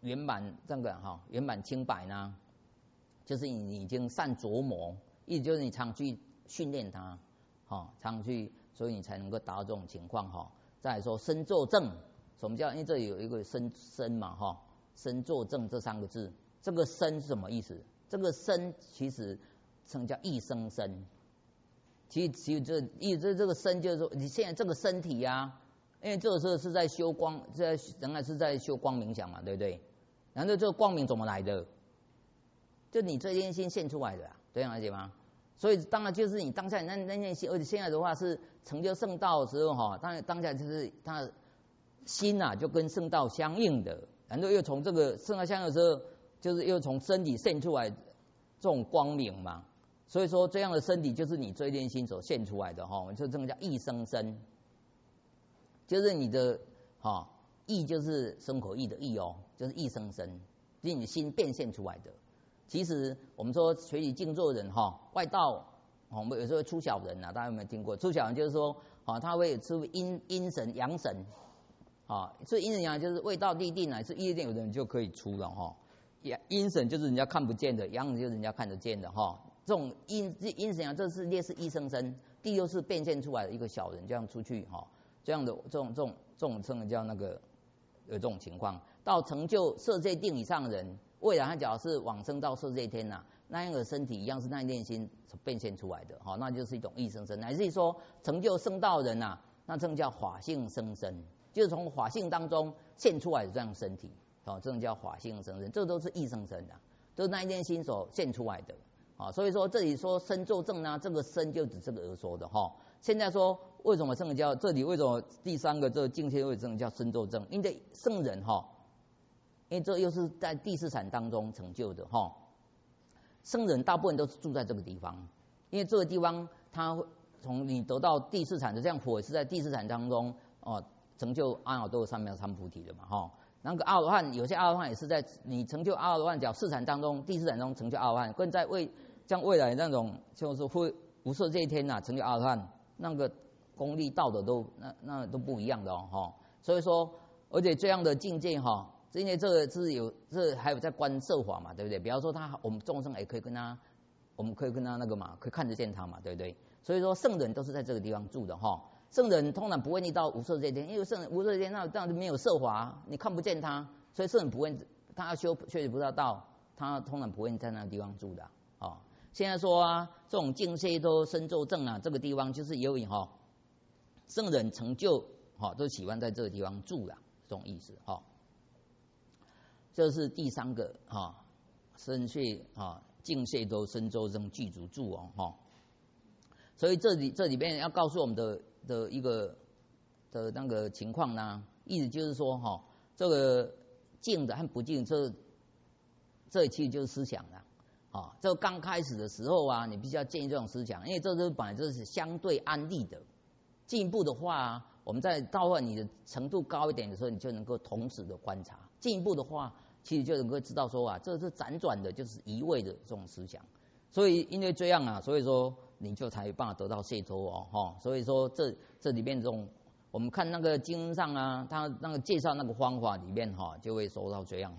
圆满这个圆满清白呢，就是你已经善琢磨，意思就是你常去训练它，常去，所以你才能够达到这种情况再来说身作正，什么叫？因为这里有一个身嘛身作正这3个字，这个身是什么意思？这个身其实称叫一生身。其实这个身就是说，你现在这个身体啊，因为这个时候是在修光，仍然是在修光冥想嘛，对不对？然后这个光明怎么来的？就你这念心现出来的，这样了解吗？所以当然就是你当下那念心，而且现在的话是成就圣道的时候当下就是他心就跟圣道相应的，然后又从这个圣道相应的时候，就是又从身体现出来这种光明嘛。所以说这样的身体就是你追念心所现出来的就这个叫意生身，就是你的意就是身口意的意就是意生身，就是你的心变现出来的。其实我们说学习静坐的人外道我们有时候会出小人大家有没有听过？出小人就是说他会出阴神阳神所以阴神阳就是未到地定乃是业定，有的人就可以出了阴神就是人家看不见的，阳神就是人家看得见的这种阴神阳，这是列是一生身，第六是变现出来的一个小人，这样出去这样的这种称的叫那个有这种情况。到成就色界定以上的人，未来他假如是往生到色界天那样的身体一样是那一念心变现出来的那就是一种一生身。乃至于说成就圣道人那这种叫法性生身，就是从法性当中现出来的这样身体这种叫法性生身，这都是一生身都是那一念心所现出来的所以说这里说身作正这个身就指这个而说的现在说为什么这个叫这里为什么第3个这个境界为什么叫身作正？因为圣人因为这又是在第4禅当中成就的圣人大部分都是住在这个地方，因为这个地方他从你得到第4禅的，这样佛也是在第4禅当中成就阿耨多罗三藐三菩提的嘛那个阿罗汉，有些阿罗汉也是在你成就阿罗汉讲4禅当中，第4禅中成就阿罗汉，跟在像未来那种就是会无色界天成就阿罗汉，那个功力道德都那都不一样的所以说，而且这样的境界因为这个这还有在观色法嘛，对不对？比方说我们众生也可以跟他，我们可以跟他那个嘛，可以看得见他嘛，对不对？所以说圣人都是在这个地方住的圣人通常不会逆到无色界天，因为无色界天那这样就没有色法，你看不见他，所以圣人不会，他要修确实不知道，他通常不会在那个地方住的现在说这种境界都身作正这个地方就是由于圣人成就都喜欢在这个地方住这种意思这是第3个身界境界都身作正具足住所以这里边要告诉我们的一个的那个情况呢，意思就是说这个静的和不静这其实就是思想这刚开始的时候你必须要建立这种思想，因为这本来就是相对安利的。进一步的话我们在到了你的程度高一点的时候，你就能够同时的观察。进一步的话，其实就能够知道说这是辗转的，就是一味的这种思想。所以因为这样所以说你就才有办法得到解脱所以说这里面这种我们看那个经上他那个介绍那个方法里面就会说到这样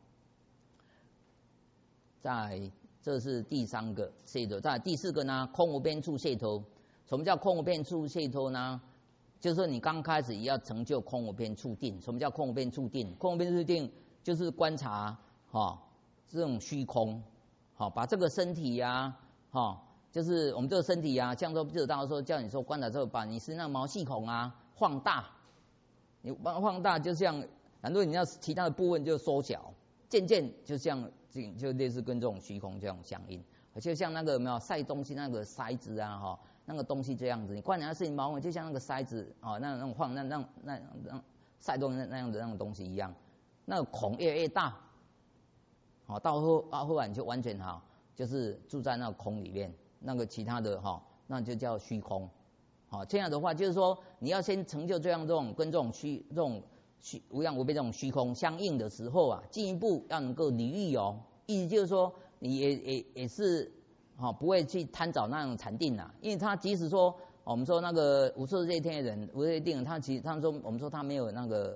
在这是第3个解脱。在第4个呢，空无边处解脱。什么叫空无边处解脱呢？就是说你刚开始也要成就空无边处定。什么叫空无边处定？空无边处定就是观察这种虚空把这个身体就是我们这个身体像说知道说叫你说观察之后，把你身上毛细孔放大，你放大就像很多你要其他的部分就缩小，渐渐就像就类似跟这种虚空这样相应，就像那个有没有晒东西那个筛子那个东西这样子，你观察的事情毛孔就像那个筛子那种放那晒东西那样的那种东西一样，那个孔越来越大到后来你就完全就是住在那个空里面，那个其他的那就叫虚空这样的话就是说你要先成就这样这种跟这种无量无边这种虚空相应的时候进一步要能够离欲意思就是说你也是不会去贪找那种禅定因为他即使说我们说那个无色界天的人无色界定人，他其实他说我们说他没有那个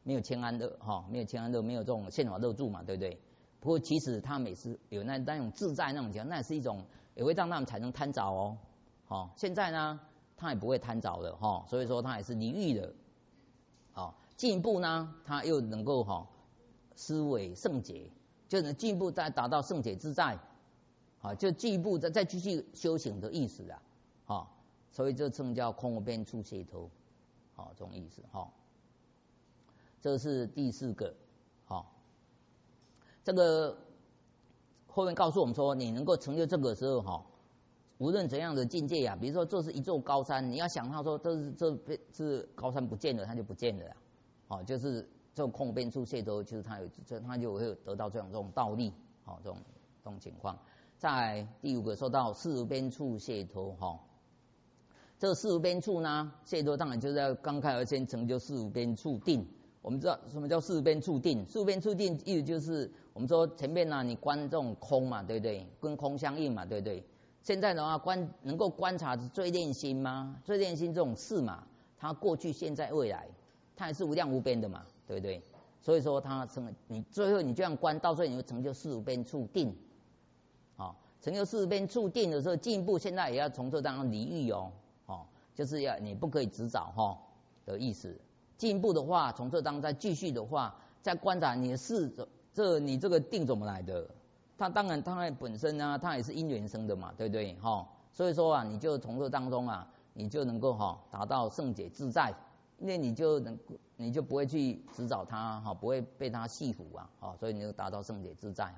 没有谦安乐哈，没有谦安乐，没有这种宪法乐住嘛，对不对？不过其实他们也是有那种自在那种讲，那也是一种，也会让他们产生贪着哦。好，现在呢，他也不会贪着了哈，所以说他也是离欲的。好，进一步呢，他又能够思维圣洁，就能进一步再达到圣洁自在。好，就进一步再继续修行的意思啊。好，所以这称叫空无边处解脱。好，这种意思哈。这是第4个。好，这个后面告诉我们说，你能够成就这个时候哈，无论怎样的境界啊，比如说这是一座高山，你要想到说这是高山不见了，它就不见了。好，就是这种空边处解脱，就是它就会得到这种道理。好，这种情况。在第5个说到事无边处解脱哈。这个事无边处呢，解脱当然就是要刚开而先成就事无边处定。我们知道什么叫事无边处定？事无边处定意思就是我们说前面呢，你观这种空嘛，对不对？跟空相应嘛，对不对？现在的话能够观察最念心吗？最念心这种事嘛，它过去、现在、未来，它也是无量无边的嘛，对不对？所以说你最后你这样观，到最后你会成就事无边处定。好，成就事无边处定的时候，进一步现在也要从这当中离欲哦，就是你不可以执着的意思。进一步的话，从这当中再继续的话，再观察你的事，你这个定怎么来的？它当然本身啊，它也是因缘生的嘛，对不对？所以说啊，你就从这当中啊，你就能够达到圣解自在，因为你就不会去执着它不会被它系缚啊，所以你就达到圣解自在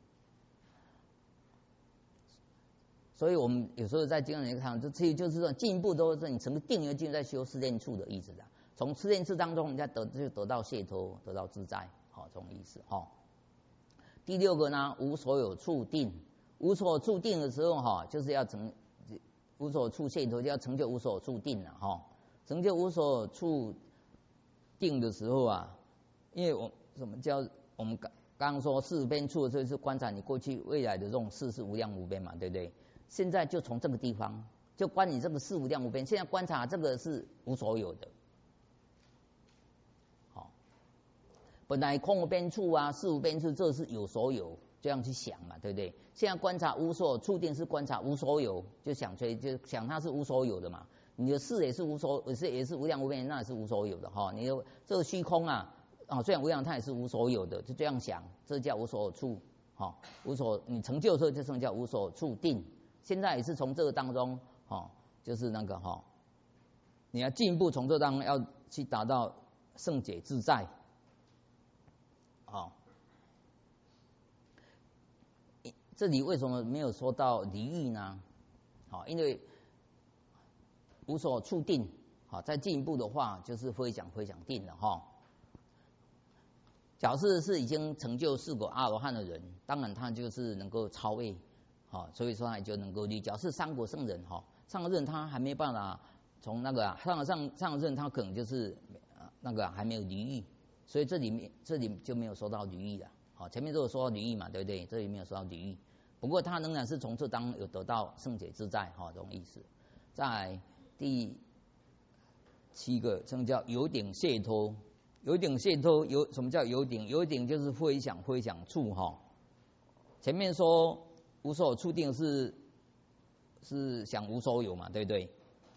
所以我们有时候在经上来看，就是说进一步都是你成个定而进在修四念处的意思的。从四念处当中，人家就得到解脱，得到自在，这种意思第6个呢，无所有处定。无所有处定的时候就是要无所有处解脱，就要成就无所有处定了成就无所有处定的时候啊，因为什么叫我们刚刚说事无边处的时候，是观察你过去未来的这种事是无量无边嘛，对不对？现在就从这个地方就观你这个事无量无边，现在观察这个是无所有的。本来空无边处啊，事无边处，这是有所有，这样去想嘛，对不对？现在观察无所有处定是观察无所有，就想它是无所有的嘛。你的事也是也是无量无边，那也是无所有的你的这个虚空啊，虽然无量，它也是无所有的，就这样想，这叫无所有处你成就的时候就叫无所有处定。现在也是从这个当中就是那个你要进一步从这当中要去达到圣解自在。这里为什么没有说到离欲呢？因为无所处定，再进一步的话就是非想定了假设是已经成就4果阿罗汉的人，当然他就是能够超越，所以说他就能够离。假设3果圣人上个人他还没办法从那个上个人他可能就是那个还没有离欲，所以这里就没有说到离欲了。前面都有说到离欲嘛，对不对？这里没有说到离欲。不过他仍然是从这当有得到圣解自在这种意思。在第7个，这叫有顶解脱。有顶解脱什么叫有顶？有顶就是非想处前面说无所有处定是想无所有嘛，对不对？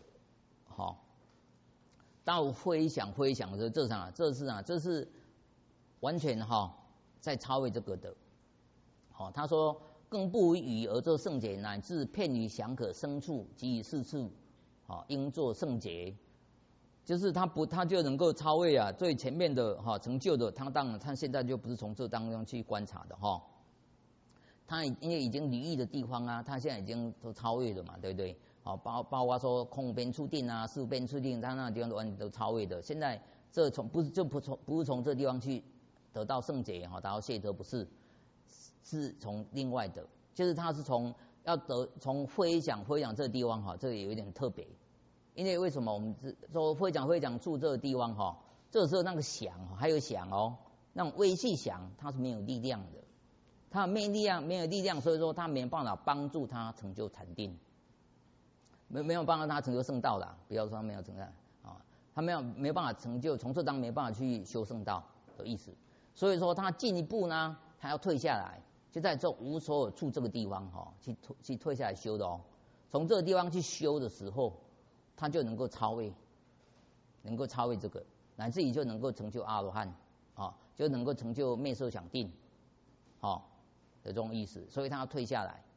到非想的时候，这是完全在超越这个的。他说更不与而作圣解，乃至遍于想可生处及于四处应作圣解。就是他就能够超越啊最前面的成就的，他当然他现在就不是从这当中去观察的他因为已经离欲的地方啊，他现在已经都超越了嘛，对不对？包括说空无边处定啊，事无边处定，他那个地方完全都超越的。现在这不是从这地方去得到圣解达到解脱，不是，是从另外的，就是他是从非想这个地方这里有一点特别。因为为什么我们说非想处这个地方这个时候那个想还有想那种微细想它是没有力量的，它没有力量，所以说它没有办法帮助他成就禅定，没有帮助他成就圣道的，不要说没有成就他没有办法成就，从这当没办法去修圣道的意思。所以说他进一步呢，他要退下来，就在这无所有处这个地方去退下来修的哦。从这个地方去修的时候，他就能够超越这个，乃至于就能够成就阿罗汉就能够成就灭色想定的这种意思。所以他要退下来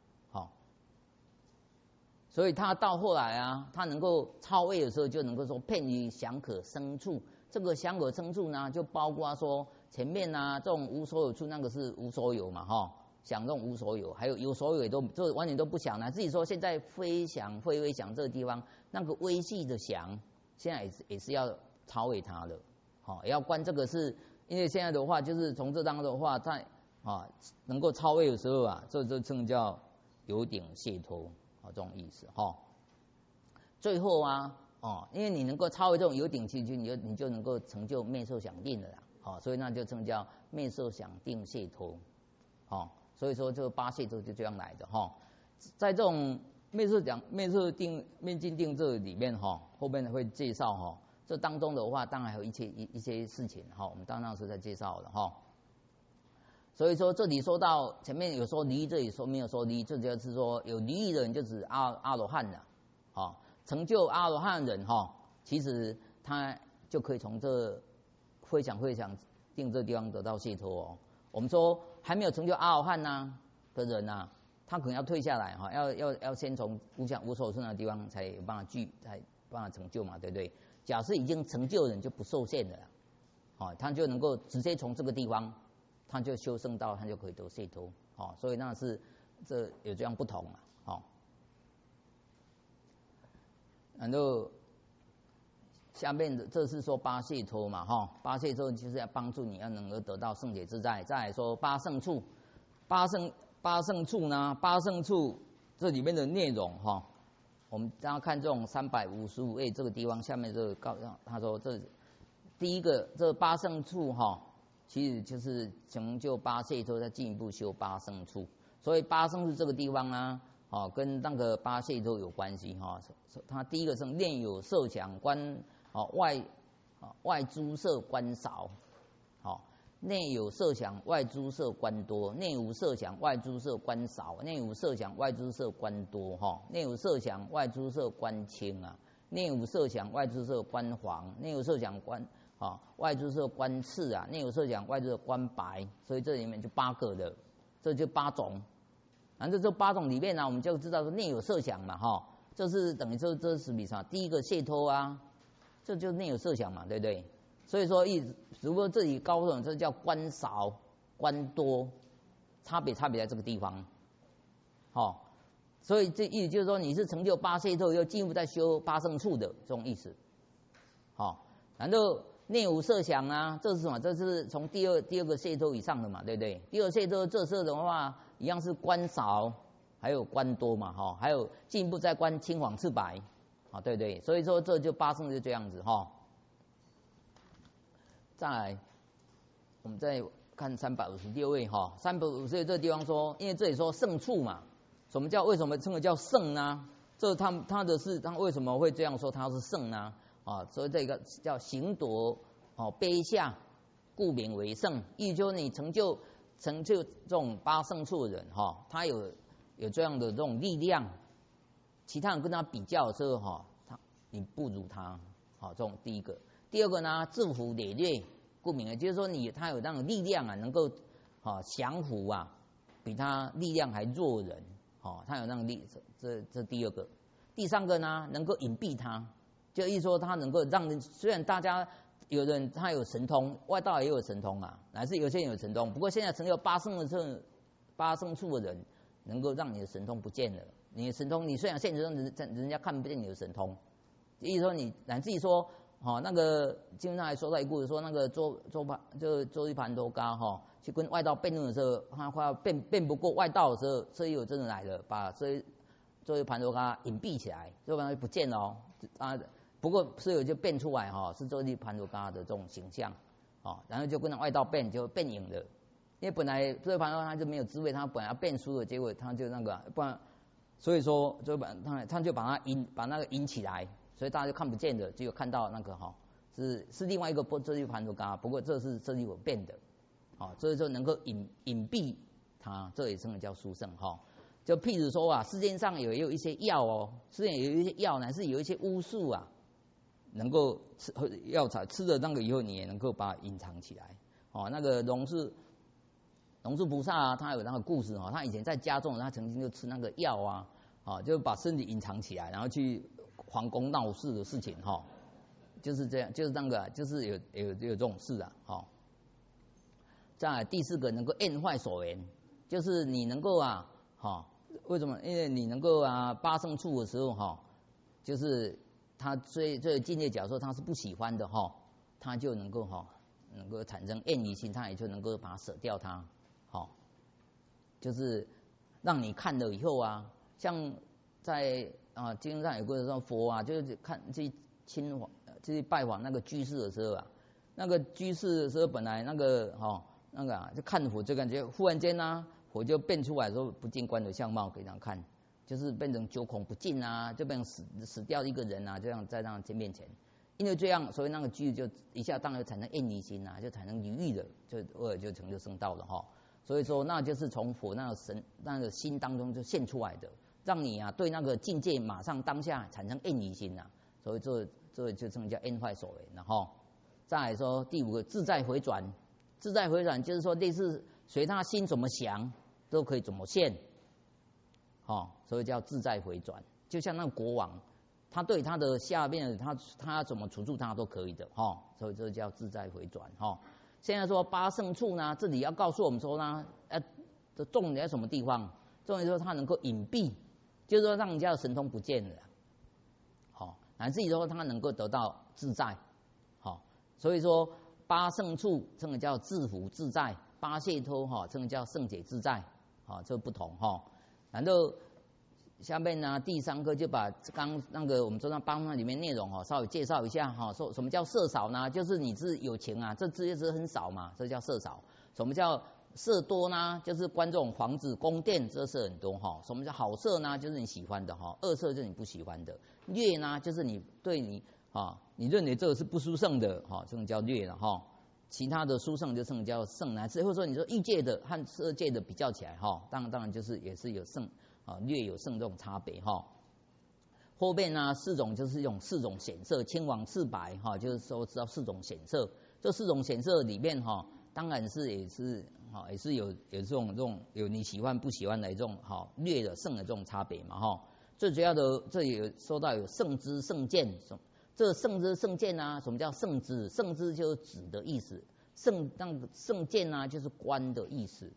所以他到后来啊，他能够超越的时候，就能够说遍于祥可生处。这个祥可生处呢，就包括说前面啊这种无所有处，那个是无所有嘛想这种无所有，还有有所有也都这完全都不想了。自己说现在非想非微想这个地方，那个微细的想，现在也是要超越它的也要观这个是，因为现在的话就是从这当的话，在能够超越的时候啊，这称叫有顶解脱这种意思最后啊因为你能够超越这种有顶气区，你就能够成就灭受想定了啦所以那就称叫灭受想定解脱所以说这个八解脱就这样来的在这种灭受定灭尽定这里面后面会介绍这当中的话，当然还有一些事情我们当然是在介绍的所以说这里说到前面有说离，这里说没有说离，这就是说有离异的人就指阿罗汉了成就阿罗汉人其实他就可以从这会想定这地方得到解脱我们说还没有成就阿罗汉的人他可能要退下来要先从无所有处那地方才有办法才办法成就嘛，对不对？假设已经成就的人就不受限的了他就能够直接从这个地方他就修圣道，他就可以得解脱所以那是这有这样不同然后下面的这是说八解脱嘛八解脱就是要帮助你要能够得到圣解自在。再来说八圣处，八圣处呢，八圣处这里面的内容我们大家看这种355页这个地方，下面这个他说这第一个这八圣处其实就是成就八解脱，再进一步修八圣处。所以八圣处这个地方呢跟那个八解脱有关系它第一个是内有色想观外诸色观少内有设想，外诸色观多；内无设想，外诸色观少；内无设想，外诸色观多内无设想，外诸色观轻内无设想，外诸色观黄；内无设想观外诸色观赤内有设想，外诸色观白。所以这里面就8个的，这就8种。反正这8种里面呢，我们就知道说内有设想嘛这是等于说这是比啥？第一个解脱这就内有设想嘛，对不对？所以说如果这里高等，这叫观少观多，差别在这个地方所以这意思就是说你是成就八解脱，又进一步再修八圣处的这种意思然后内无设想这是什么？这是从第二个解脱以上的嘛，对不对？第二解脱这色的话一样是观少还有观多嘛还有进一步再观青黄赤白对不对？所以说这就八圣就这样子再来我们再看356位356位这个地方说，因为这里说圣处嘛，为什么称为叫圣呢？这他为什么会这样说它是圣呢所以这个叫行夺卑下，故名为圣。意思就是你成就这种八圣处的人他有这样的这种力量，其他人跟他比较的时候你不如他这种第一个。第二个呢，制服累略，故名的，就是说他有那种力量能够降服比他力量还弱的人他有那种力，这第二个。第三个呢，能够隐蔽他，就意思说他能够让人，虽然大家有人他有神通，外道也有神通乃至有些人有神通，不过现在成就八圣处的人，能够让你的神通不见了。你的神通，你虽然现实中人家看不见你的神通，意思说你乃至于说那个经上还说到一故事，说那个周一盘多嘎去跟外道辩论的时候，他快要辩不过外道的时候，舍利有真的来了，把周一盘多嘎隐蔽起来，周一盘多不见了不过舍利有就辩出来是周一盘多嘎的这种形象然后就跟那外道辩，就辩赢了。因为本来周一盘多嘎他就没有智慧，他本来要辩输了，结果他就那个不然，所以说他就把那个引起来。所以大家就看不见的，只有看到那个是另外一个遮地盘陀伽，不过这是遮地佛变的，好，所以说能够隐蔽它，这也称为叫殊胜哈。就譬如说啊，世界上有一些药哦，世界有一些药乃是有一些巫术啊，能够吃药材吃了那个以后，你也能够把它隐藏起来。哦，那个龙树菩萨啊，他有那个故事哈，他以前在家中，他曾经就吃那个药啊，啊，就把身体隐藏起来，然后去皇宫闹事的事情哈。就是这样，就是那个，就是有这种事啊，好。再来第4个能够厌坏所缘，就是你能够啊，哈，为什么？因为你能够啊八圣处的时候哈，就是他最境界，假如说他是不喜欢的哈，他就能够能够产生厌离心，他也就能够把它舍掉它，好，就是让你看了以后啊，像在经上有个说佛啊，就是看去拜访那个居士的时候啊，那个居士的时候本来那个就看佛就感觉忽然间啊，佛就变出来说不净观的相貌给他看，就是变成九孔不净啊，就变成死掉一个人啊，这样在那面前，因为这样，所以那个居士就一下当然产生厌离心啊，就产生离欲的，就成就圣道了哈。所以说那就是从佛那个心当中就现出来的，让你啊对那个境界马上当下产生厌离心啊，所以这就称叫厌坏所缘，然后再来说第5个自在回转，自在回转就是说类似随他心怎么想都可以怎么现，所以叫自在回转。就像那个国王，他对他的下面他怎么处住他都可以的，所以这叫自在回转。现在说八圣处呢，这里要告诉我们说呢，的重点在什么地方？重点说他能够隐蔽，就是说让人家的神通不见了。乃至于说他能够得到自在，所以说八圣处称为叫自福自在，八解脱称为叫圣解自在，这不同然后下面呢第3课就把刚那个我们桌上8段里面内容稍微介绍一下说什么叫色少呢？就是你是有情啊，这资源很少嘛，这叫色少。什么叫色多呢？就是观这种房子宫殿，这色很多什么叫好色呢？就是你喜欢的恶色就是你不喜欢的。劣呢，就是你对你你认为这个是不殊胜的这种叫劣了其他的殊胜就称叫胜，乃至或者说你说欲界的和色界的比较起来当然就是也是有胜略有胜这种差别后面呢4种就是用4种显色，青黄赤白就是说知道4种显色。这4种显色里面当然是也是有这种有你喜欢不喜欢的这种略的胜的这种差别嘛最主要的这里有说到有圣知圣见，这圣知圣见呢，什么叫圣知？圣知就是指的意思，圣见呢就是观的意思。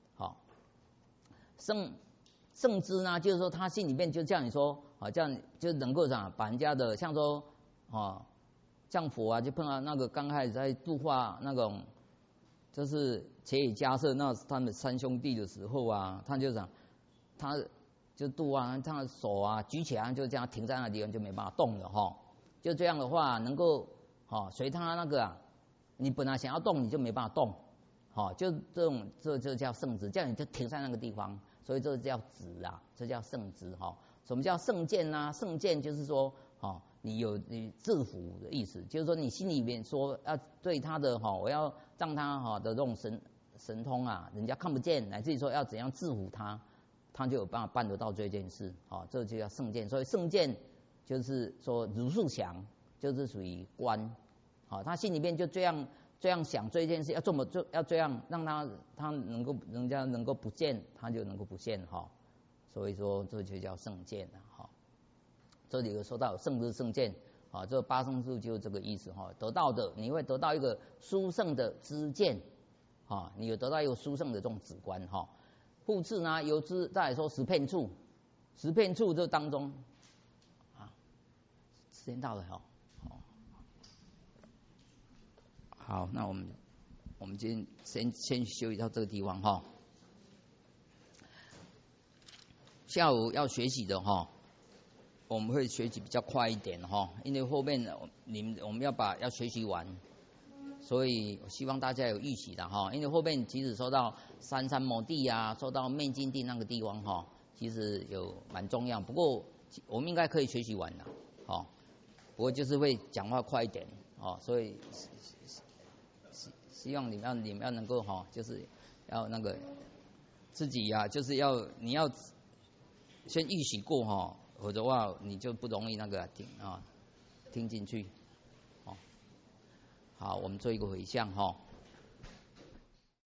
圣知呢，就是说他心里面就叫你说这样就能够把人家的像说像佛啊，就碰到那个刚开始在度化那种就是且以迦叶那他们3兄弟的时候啊，他就他就度啊，他的手啊举起来就这样停在那地方就没办法动了就这样的话能够随他那个你本来想要动你就没办法动就这叫圣知，叫你就停在那个地方，所以这叫止啊，这叫圣知什么叫圣见呢？圣见就是说你制服的意思，就是说你心里面说要对他的我要让他的这种神通啊，人家看不见，乃至于说要怎样制服他，他就有办法办得到这件事这就叫圣见。所以圣见就是说如数想，就是属于观他心里面就这样想这件事，要这样让他能够人家能够不见，他就能够不见所以说这就叫圣见这里有说到圣知圣见这八圣处就是这个意思得到的你会得到一个殊胜的知见你有得到一个殊胜的这种止观复次呢由之再来说10片处，10片处这当中时间到了好，那我们今天先休息到这个地方下午要学习的我们会学习比较快一点因为后面我们要学习完，所以我希望大家有预习的因为后面即使说到三摩地啊，说到灭尽地那个地方其实有蛮重要，不过我们应该可以学习完的不过就是会讲话快一点。 哦，所以希望你们要能够哈，就是要那个自己呀，就是你要先预习过哈，否则的话你就不容易那个听进去。哦，好，我们做一个回向哈。